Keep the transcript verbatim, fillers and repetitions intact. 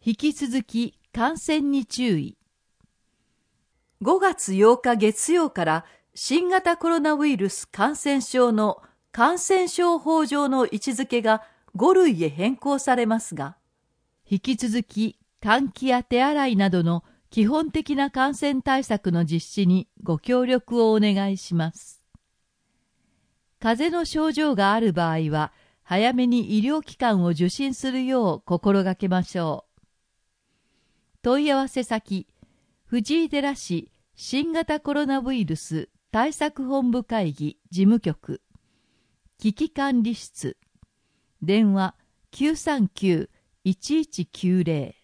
引き続き感染に注意。ごがつようか月曜から新型コロナウイルス感染症の感染症法上の位置づけがごるいへ変更されますが、引き続き換気や手洗いなどの基本的な感染対策の実施にご協力をお願いします。風邪の症状がある場合は、早めに医療機関を受診するよう心がけましょう。問い合わせ先、藤井寺市新型コロナウイルス対策本部会議事務局、危機管理室、電話 きゅうさんきゅう いちいちきゅうゼロ